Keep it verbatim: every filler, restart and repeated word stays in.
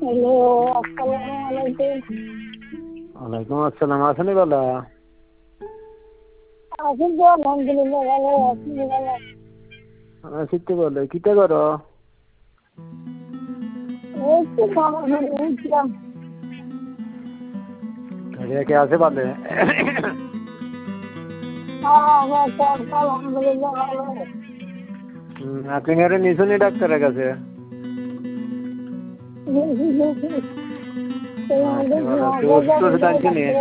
Hello, আসসালামু আলাইকুম। ওয়ালাইকুম আসসালাম। আসেনি বলা আছি তো আলহামদুলিল্লাহ ভালো আছি ভালো। আসিতে বলে কিতা করো? এই তো খাবার খেয়ে উঠলাম। ঘরে কে আছে বলে? হ্যাঁ আমার সব আলহামদুলিল্লাহ ভালো। আপনি ঘরে নিশুনি ডাক্তারের কাছে? বেশি বেশি তোমাদের আচ্ছা, ভালো। ওষুধ টষুধ আনছেনি?